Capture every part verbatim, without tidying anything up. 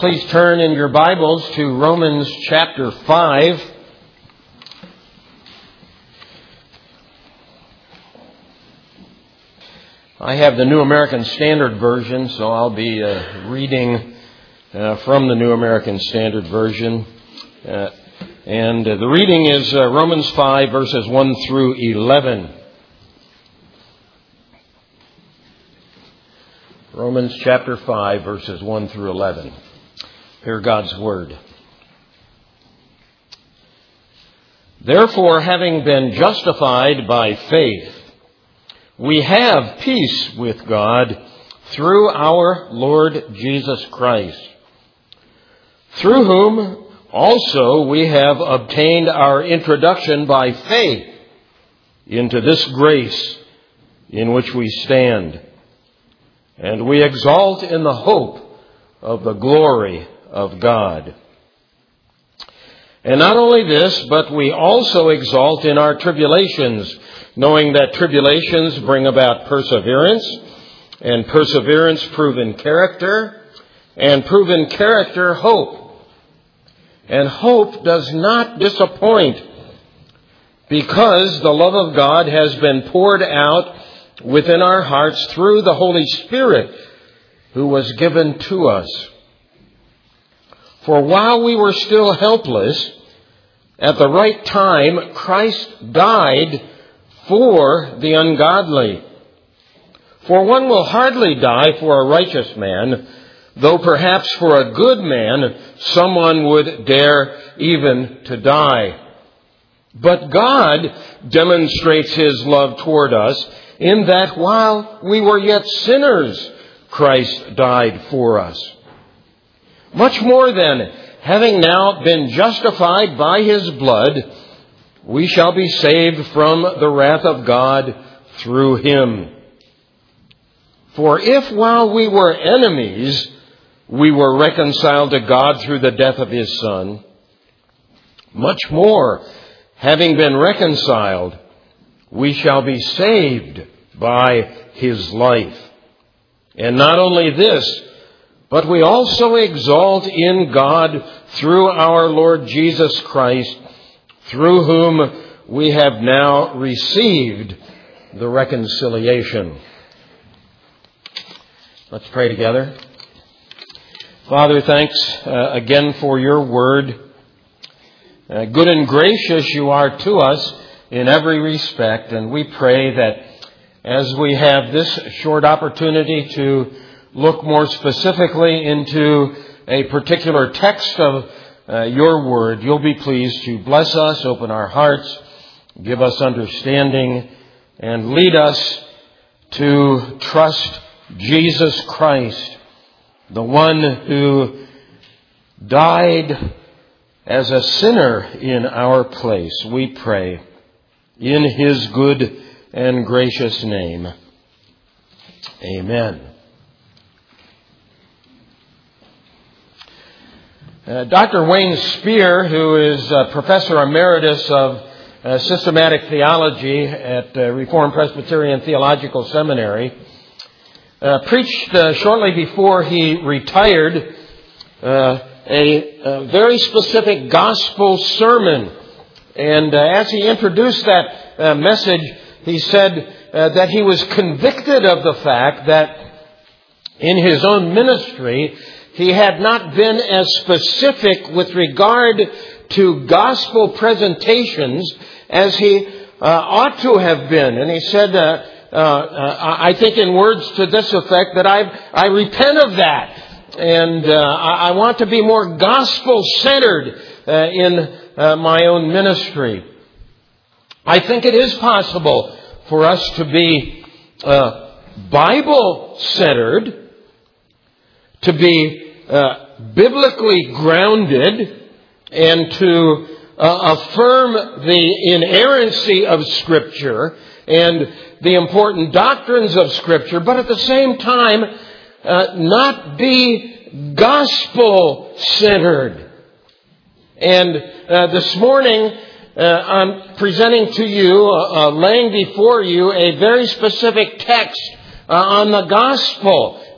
Please turn in your Bibles to Romans chapter five. I have the New American Standard Version, so I'll be uh, reading uh, from the New American Standard Version. Uh, and uh, the reading is uh, Romans five, verses one through eleven. Romans chapter five, verses one through eleven. Hear God's Word. Therefore, having been justified by faith, we have peace with God through our Lord Jesus Christ, through whom also we have obtained our introduction by faith into this grace in which we stand. And we exalt in the hope of the glory of God. And not only this, but we also exalt in our tribulations, knowing that tribulations bring about perseverance, and perseverance proven character, and proven character hope. And hope does not disappoint, because the love of God has been poured out within our hearts through the Holy Spirit who was given to us. For while we were still helpless, at the right time Christ died for the ungodly. For one will hardly die for a righteous man, though perhaps for a good man someone would dare even to die. But God demonstrates His love toward us in that while we were yet sinners, Christ died for us. Much more then, having now been justified by His blood, we shall be saved from the wrath of God through Him. For if while we were enemies, we were reconciled to God through the death of His Son, much more, having been reconciled, we shall be saved by His life. And not only this, but we also exalt in God through our Lord Jesus Christ, through whom we have now received the reconciliation. Let's pray together. Father, thanks uh, again for your word. Uh, good and gracious you are to us in every respect, and we pray that as we have this short opportunity to look more specifically into a particular text of uh, your word, you'll be pleased to bless us, open our hearts, give us understanding, and lead us to trust Jesus Christ, the one who died as a sinner in our place. We pray in His good and gracious name. Amen. Uh, Doctor Wayne Spear, who is uh, Professor Emeritus of uh, Systematic Theology at uh, Reformed Presbyterian Theological Seminary, uh, preached uh, shortly before he retired uh, a, a very specific gospel sermon. And uh, as he introduced that uh, message, he said uh, that he was convicted of the fact that in his own ministry, he had not been as specific with regard to gospel presentations as he uh, ought to have been. And he said, uh, uh, uh, I think in words to this effect, that I I repent of that. And uh, I, I want to be more gospel-centered uh, in uh, my own ministry. I think it is possible for us to be uh, Bible-centered, to be uh, biblically grounded, and to uh, affirm the inerrancy of Scripture and the important doctrines of Scripture, but at the same time, uh, not be gospel-centered. And uh, this morning, uh, I'm presenting to you, uh, uh, laying before you a very specific text uh, on the gospel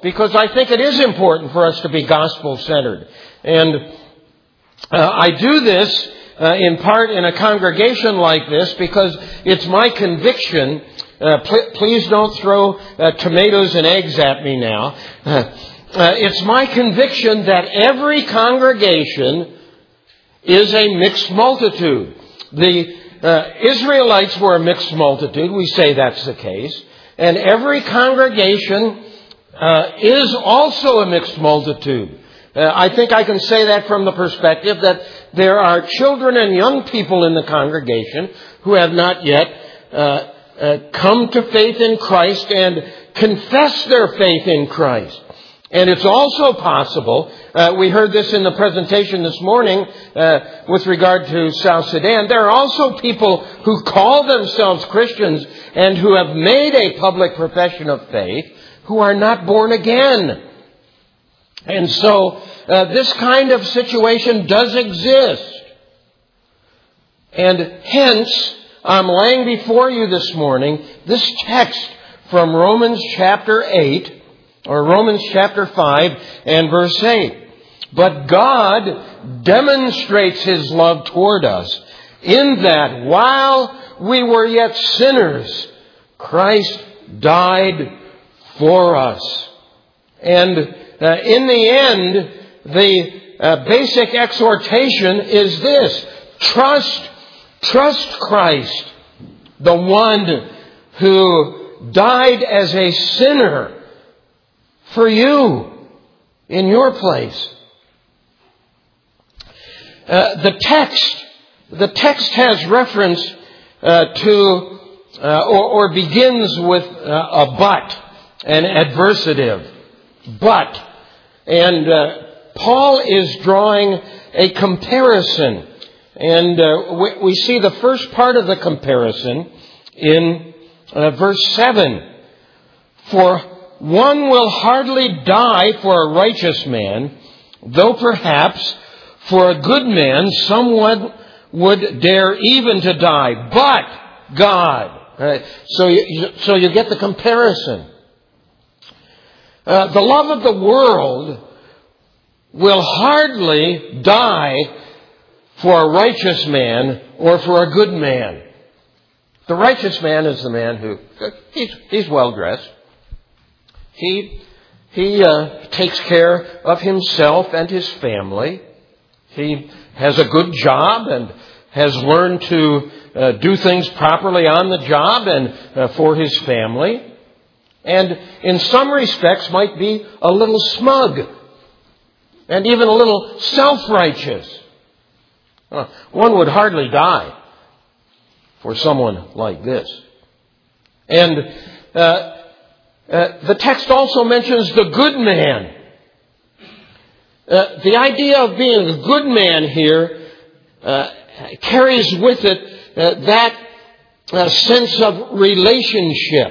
because I think it is important for us to be gospel-centered. And uh, I do this uh, in part in a congregation like this because it's my conviction. Uh, pl- please don't throw uh, tomatoes and eggs at me now. Uh, it's my conviction that every congregation is a mixed multitude. The uh, Israelites were a mixed multitude. We say that's the case. And every congregation uh, is also a mixed multitude. Uh, I think I can say that from the perspective that there are children and young people in the congregation who have not yet uh, uh, come to faith in Christ and confess their faith in Christ. And it's also possible, uh, we heard this in the presentation this morning uh, with regard to South Sudan, there are also people who call themselves Christians and who have made a public profession of faith who are not born again. And so uh, this kind of situation does exist. And hence, I'm laying before you this morning this text from Romans chapter eight, or Romans chapter five and verse eight. But God demonstrates His love toward us in that while we were yet sinners, Christ died for us. And uh, in the end, the uh, basic exhortation is this: trust, trust Christ, the one who died as a sinner for you in your place. Uh, the text, the text has reference uh, to, uh, or, or begins with uh, a but, an adversative. But, and uh, Paul is drawing a comparison, and uh, we, we see the first part of the comparison in uh, verse seven. For one will hardly die for a righteous man, though perhaps for a good man someone would dare even to die. But God. Right? So, you, so you get the comparison. Uh, the love of the world will hardly die for a righteous man or for a good man. The righteous man is the man who, he's, he's well dressed. He, he uh, takes care of himself and his family. He has a good job and has learned to uh, do things properly on the job and uh, for his family. And in some respects might be a little smug and even a little self-righteous. Uh, one would hardly die for someone like this. And uh, Uh, the text also mentions the good man. Uh, the idea of being a good man here uh, carries with it uh, that uh, sense of relationship.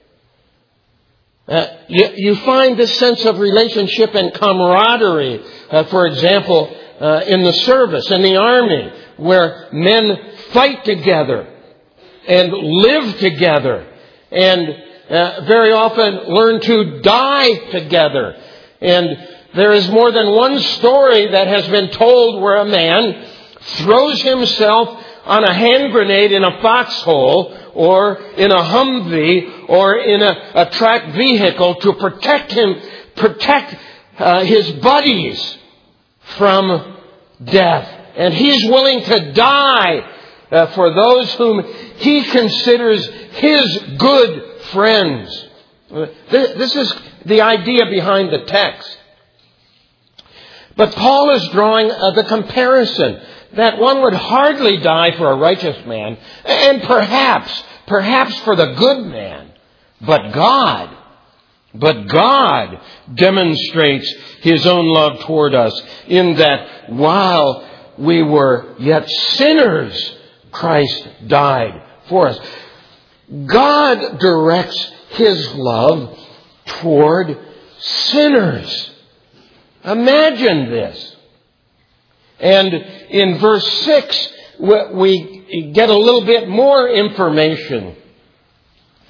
Uh, you, you find this sense of relationship and camaraderie, uh, for example, uh, in the service, in the army, where men fight together and live together and Uh, very often learn to die together. And there is more than one story that has been told where a man throws himself on a hand grenade in a foxhole or in a Humvee or in a, a tracked vehicle to protect him, protect uh, his buddies from death. And he's willing to die uh, for those whom he considers his good friends. This is the idea behind the text. But Paul is drawing the comparison that one would hardly die for a righteous man, and perhaps, perhaps for the good man. But God, but God demonstrates His own love toward us in that while we were yet sinners, Christ died for us. God directs His love toward sinners. Imagine this. And in verse six, we get a little bit more information.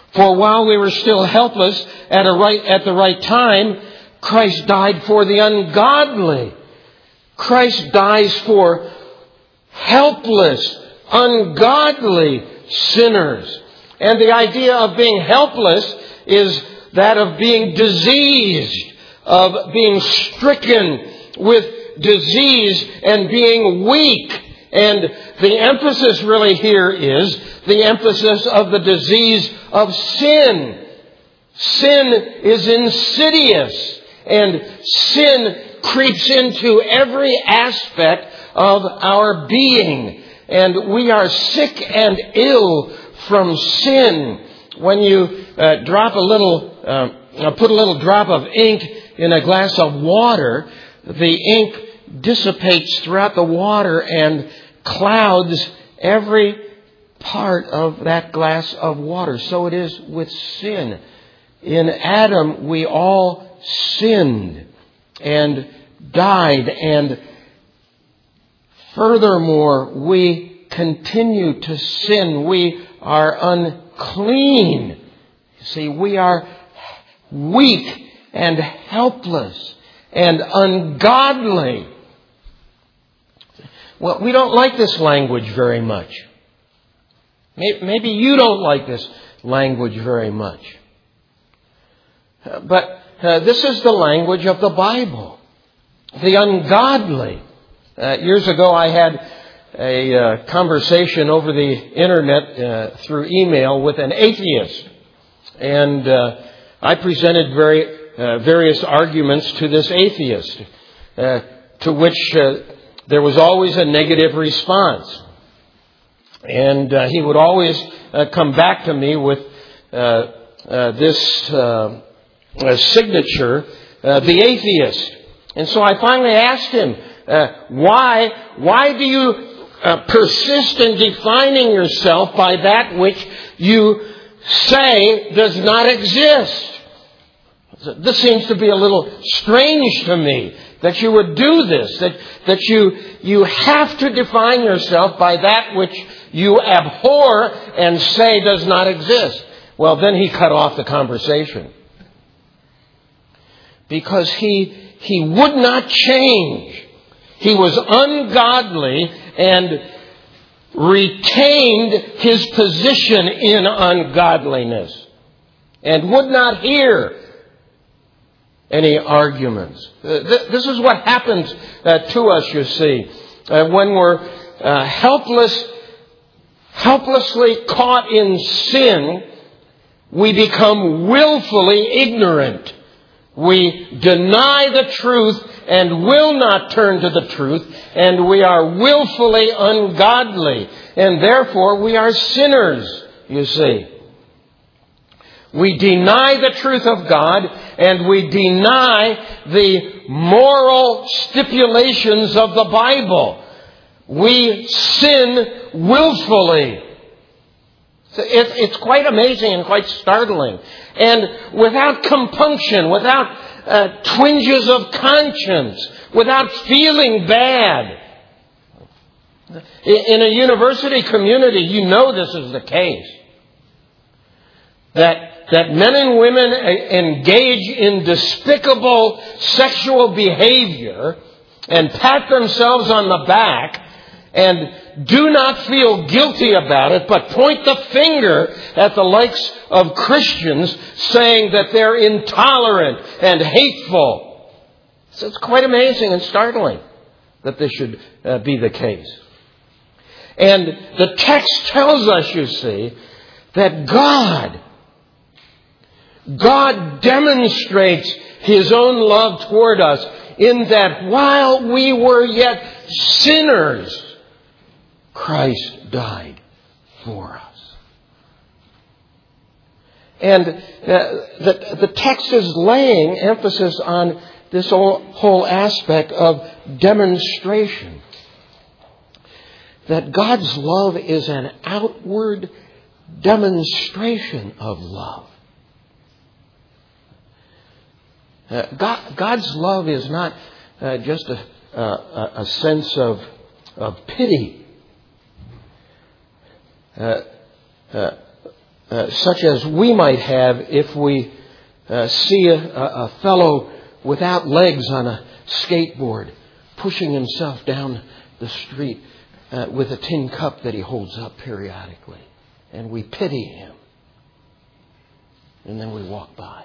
For while we were still helpless at a right at the right time, Christ died for the ungodly. Christ dies for helpless, ungodly sinners. And the idea of being helpless is that of being diseased, of being stricken with disease and being weak. And the emphasis really here is the emphasis of the disease of sin. Sin is insidious, and sin creeps into every aspect of our being. And we are sick and ill from sin. When you uh, drop a little, uh, put a little drop of ink in a glass of water, the ink dissipates throughout the water and clouds every part of that glass of water. So it is with sin. In Adam, we all sinned and died. And furthermore, we continue to sin. We are unclean. You see, we are weak and helpless and ungodly. Well, we don't like this language very much. Maybe you don't like this language very much. But uh, this is the language of the Bible. The ungodly. Uh, years ago I had a uh, conversation over the internet uh, through email with an atheist. And uh, I presented very uh, various arguments to this atheist, uh, to which uh, there was always a negative response. And uh, he would always uh, come back to me with uh, uh, this uh, uh, signature, uh, the atheist. And so I finally asked him, uh, why, why do you uh, persist in defining yourself by that which you say does not exist? This seems to be a little strange to me, that you would do this, that, that you, you have to define yourself by that which you abhor and say does not exist. Well, then he cut off the conversation. Because he, he would not change. He was ungodly and retained his position in ungodliness and would not hear any arguments. This is what happens uh, to us, you see, uh, when we're uh, helpless, helplessly caught in sin. We become willfully ignorant. We deny the truth and will not turn to the truth, and we are willfully ungodly, and therefore we are sinners, you see. We deny the truth of God, and we deny the moral stipulations of the Bible. We sin willfully. It's quite amazing and quite startling. And without compunction, without uh, twinges of conscience, without feeling bad. In a university community, you know this is the case. That That men and women engage in despicable sexual behavior and pat themselves on the back and do not feel guilty about it, but point the finger at the likes of Christians saying that they're intolerant and hateful. So it's quite amazing and startling that this should uh, be the case. And the text tells us, you see, that God God demonstrates His own love toward us in that while we were yet sinners, Christ died for us. And uh, the, the text is laying emphasis on this whole, whole aspect of demonstration. That God's love is an outward demonstration of love. Uh, God, God's love is not uh, just a, a, a sense of, of pity. Uh, uh, uh, such as we might have if we uh, see a, a fellow without legs on a skateboard pushing himself down the street uh, with a tin cup that he holds up periodically. And we pity him. And then we walk by.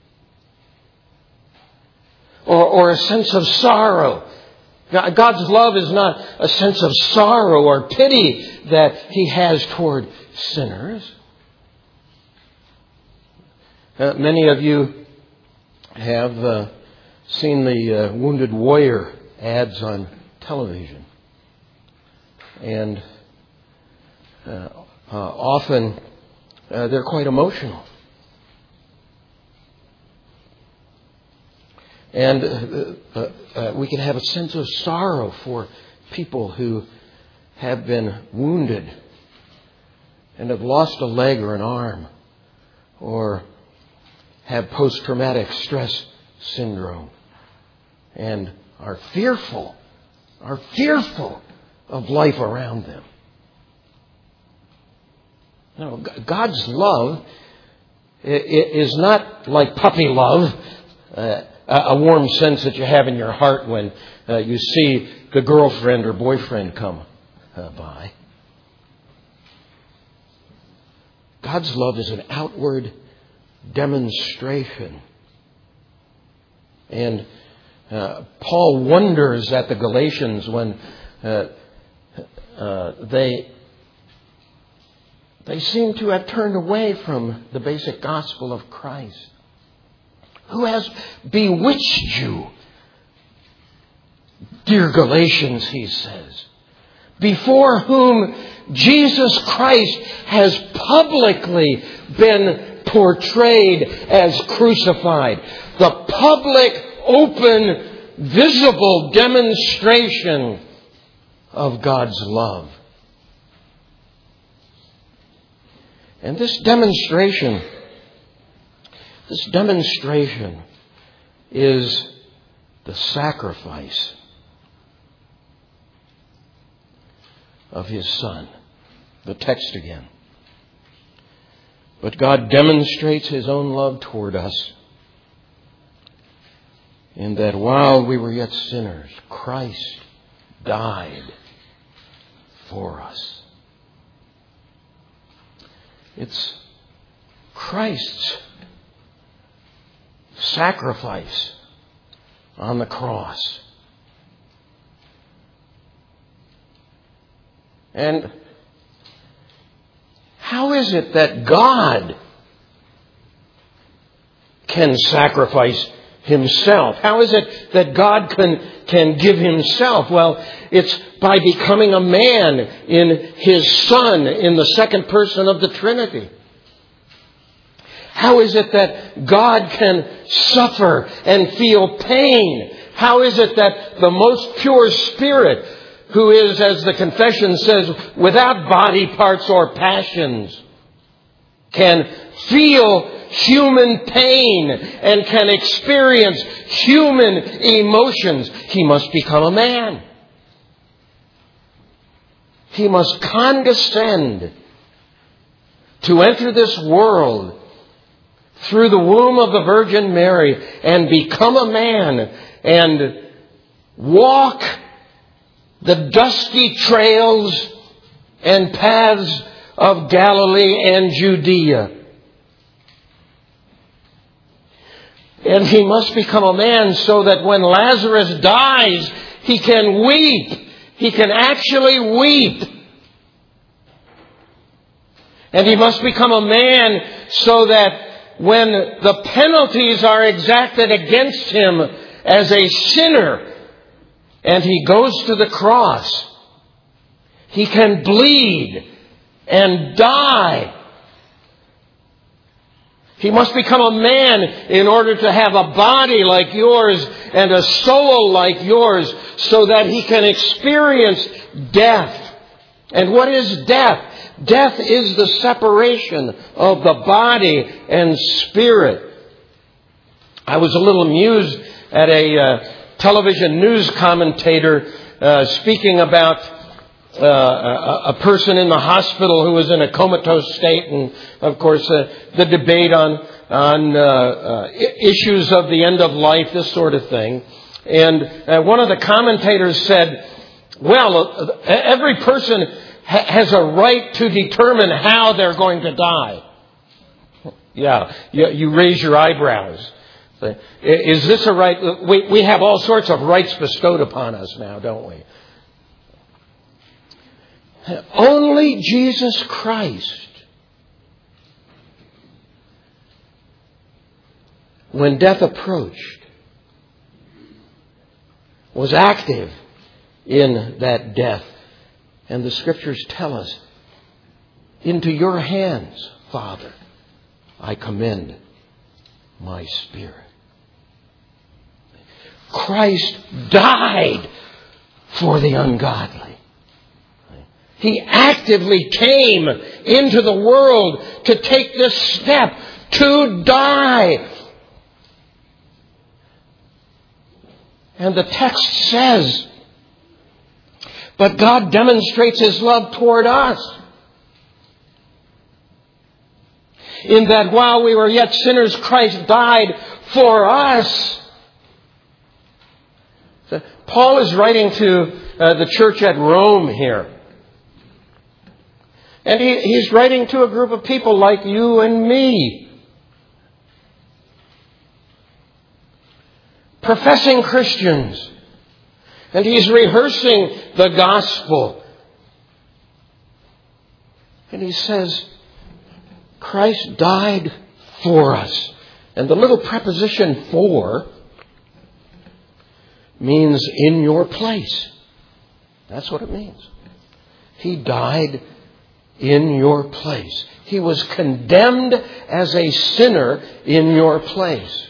Or, or a sense of sorrow. God's love is not a sense of sorrow or pity that He has toward sinners. Uh, many of you have uh, seen the uh, Wounded Warrior ads on television. And uh, uh, often uh, they're quite emotional. And uh, uh, uh, we can have a sense of sorrow for people who have been wounded and have lost a leg or an arm, or have post-traumatic stress syndrome and are fearful, are fearful of life around them. No, God's love is not like puppy love, uh, a warm sense that you have in your heart when uh, you see the girlfriend or boyfriend come uh, by. God's love is an outward demonstration. And uh, Paul wonders at the Galatians when uh, uh, they they seem to have turned away from the basic gospel of Christ. Who has bewitched you? Dear Galatians, he says, before whom Jesus Christ has publicly been portrayed as crucified. The public, open, visible demonstration of God's love. And this demonstration This demonstration is the sacrifice of His Son. The text again. But God demonstrates His own love toward us in that while we were yet sinners, Christ died for us. It's Christ's sacrifice on the cross. And how is it that God can sacrifice Himself? How is it that God can, can give Himself? Well, it's by becoming a man in His Son, in the second person of the Trinity. How is it that God can suffer and feel pain? How is it that the most pure spirit, who is, as the confession says, without body parts or passions, can feel human pain and can experience human emotions? He must become a man. He must condescend to enter this world through the womb of the Virgin Mary and become a man and walk the dusty trails and paths of Galilee and Judea. And He must become a man so that when Lazarus dies, he can weep. He can actually weep. And He must become a man so that when the penalties are exacted against Him as a sinner and He goes to the cross, He can bleed and die. He must become a man in order to have a body like yours and a soul like yours so that He can experience death. And what is death? Death is the separation of the body and spirit. I was a little amused at a uh, television news commentator uh, speaking about uh, a, a person in the hospital who was in a comatose state, and of course uh, the debate on on uh, uh, issues of the end of life, this sort of thing. And uh, one of the commentators said, well, uh, every person ha- has a right to determine how they're going to die. Yeah, you, you raise your eyebrows. Is this a right? We, we have all sorts of rights bestowed upon us now, don't we? Only Jesus Christ, when death approached, was active in that death. And the Scriptures tell us, into your hands, Father, I commend my spirit. Christ died for the ungodly. He actively came into the world to take this step, to die. And the text says, but God demonstrates His love toward us, in that while we were yet sinners, Christ died for us. So Paul is writing to uh, the church at Rome here. And he, he's writing to a group of people like you and me, professing Christians. And he's rehearsing the gospel. And he says, Christ died for us. And the little preposition for means in your place. That's what it means. He died in your place. He was condemned as a sinner in your place.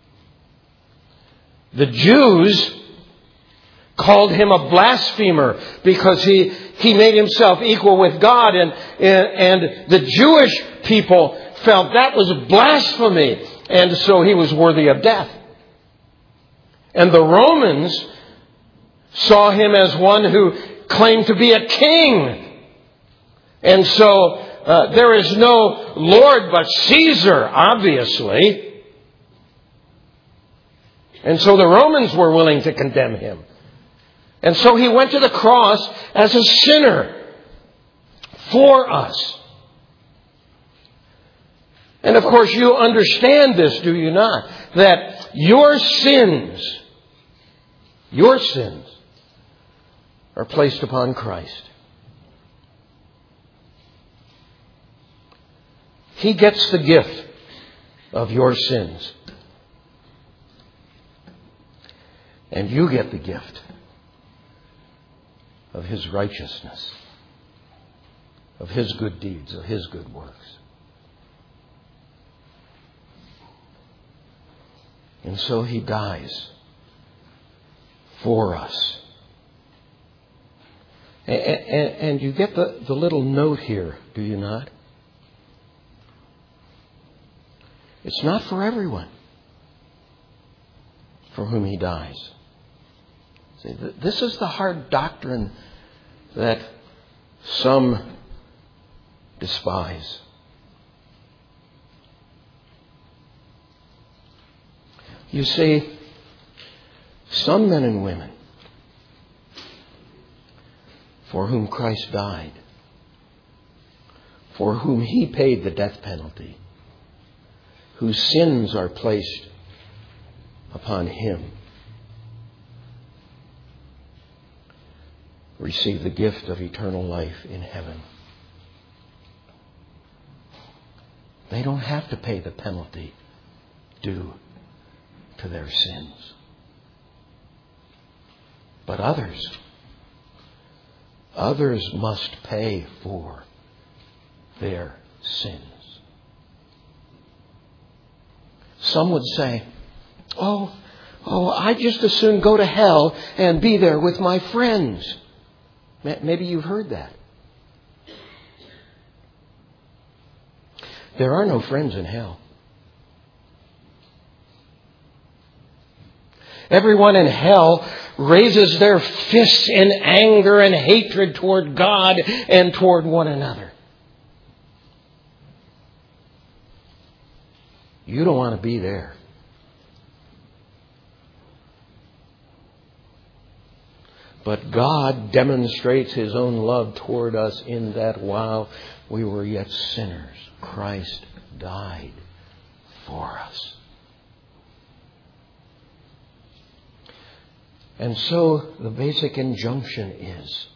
The Jews called him a blasphemer because he, he made himself equal with God. And, and, and the Jewish people felt that was blasphemy. And so he was worthy of death. And the Romans saw him as one who claimed to be a king. And so uh, there is no Lord but Caesar, obviously. And so the Romans were willing to condemn him. And so he went to the cross as a sinner for us. And of course you understand this, do you not? That your sins, your sins are placed upon Christ. He gets the gift of your sins. And you get the gift of His righteousness, of His good deeds, of His good works. And so He dies for us. And, and, and you get the, the little note here, do you not? It's not for everyone for whom He dies. See, this is the hard doctrine that some despise. You see, some men and women for whom Christ died, for whom He paid the death penalty, whose sins are placed upon Him, receive the gift of eternal life in heaven. They don't have to pay the penalty due to their sins. But others, others must pay for their sins. Some would say, oh, oh, I'd just as soon go to hell and be there with my friends. Maybe you've heard that. There are no friends in hell. Everyone in hell raises their fists in anger and hatred toward God and toward one another. You don't want to be there. But God demonstrates His own love toward us in that while we were yet sinners, Christ died for us. And so the basic injunction is,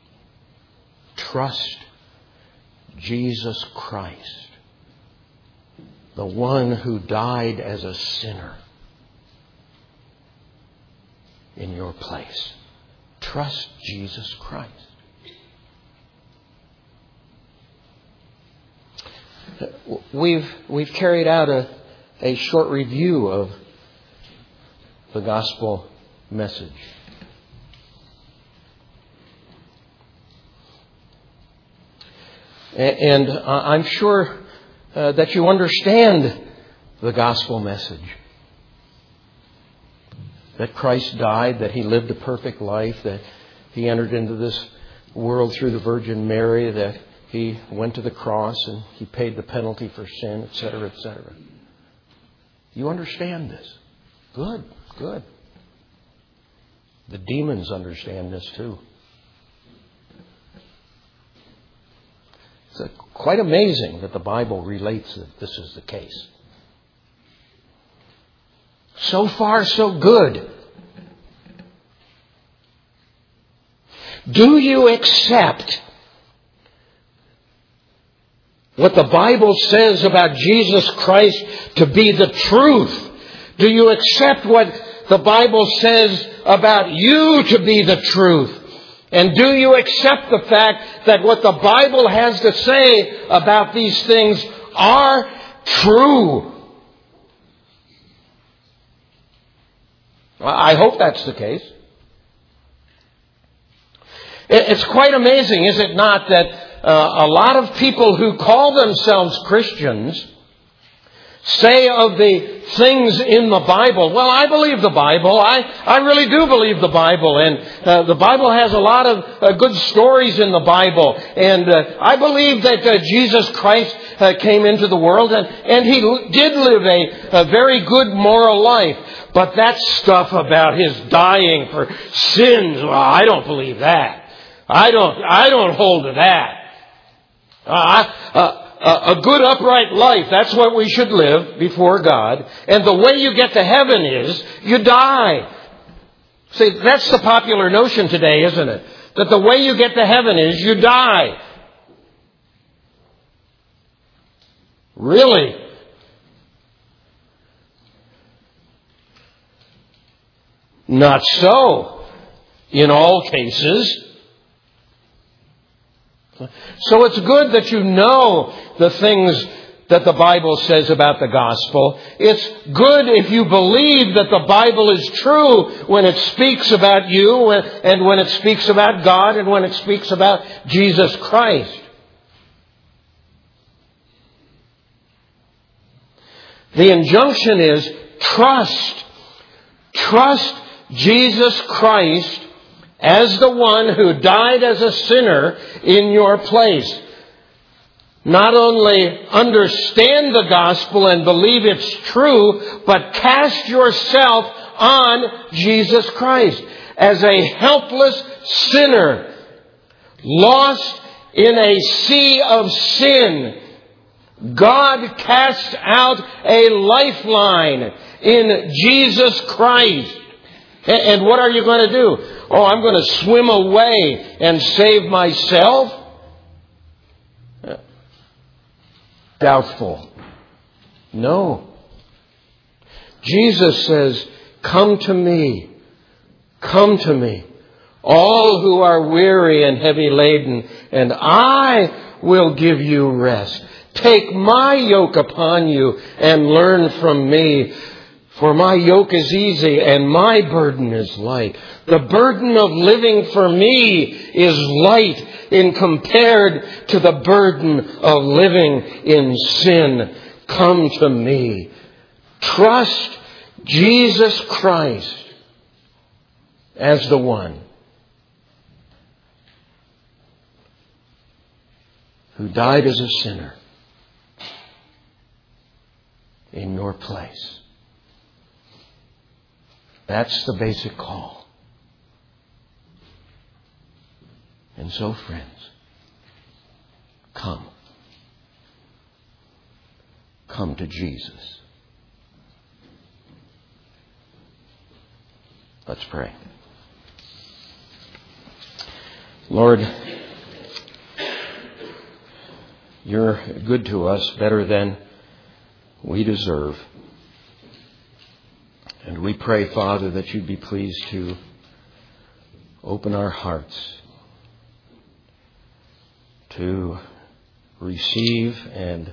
trust Jesus Christ, the one who died as a sinner in your place. Trust Jesus Christ. We've we've carried out a, a short review of the gospel message. And I'm sure uh, that you understand the gospel message. That Christ died, that He lived a perfect life, that He entered into this world through the Virgin Mary, that He went to the cross and He paid the penalty for sin, et cetera, et cetera. You understand this. Good, good. The demons understand this too. It's uh, quite amazing that the Bible relates that this is the case. So far, so good. Do you accept what the Bible says about Jesus Christ to be the truth? Do you accept what the Bible says about you to be the truth? And do you accept the fact that what the Bible has to say about these things are true? I hope that's the case. It's quite amazing, is it not, that uh, a lot of people who call themselves Christians say of the things in the Bible, well, I believe the Bible. I, I really do believe the Bible. And uh, the Bible has a lot of uh, good stories in the Bible. And uh, I believe that uh, Jesus Christ uh, came into the world and, and He did live a, a very good moral life. But that stuff about His dying for sins, well, I don't believe that. I don't, I don't hold to that. Uh, uh, a good upright life, that's what we should live before God. And the way you get to heaven is you die. See, that's the popular notion today, isn't it? That the way you get to heaven is you die. Really? Not so in all cases. So it's good that you know the things that the Bible says about the gospel. It's good if you believe that the Bible is true when it speaks about you and when it speaks about God and when it speaks about Jesus Christ. The injunction is trust. Trust Jesus Christ as the one who died as a sinner in your place. Not only understand the gospel and believe it's true, but cast yourself on Jesus Christ as a helpless sinner, lost in a sea of sin. God casts out a lifeline in Jesus Christ. And what are you going to do? Oh, I'm going to swim away and save myself? Doubtful. No. Jesus says, come to me. Come to me. All who are weary and heavy laden, and I will give you rest. Take my yoke upon you and learn from me. For my yoke is easy and my burden is light. The burden of living for me is light in compared to the burden of living in sin. Come to me. Trust Jesus Christ as the one who died as a sinner in your place. That's the basic call. And so, friends, come. Come to Jesus. Let's pray. Lord, You're good to us, better than we deserve. And we pray, Father, that You'd be pleased to open our hearts to receive and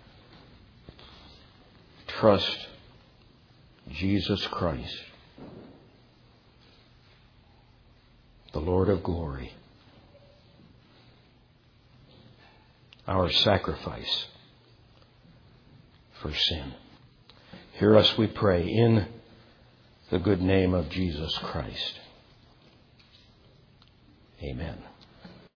trust Jesus Christ, the Lord of glory, our sacrifice for sin. Hear us, we pray, in the good name of Jesus Christ. Amen.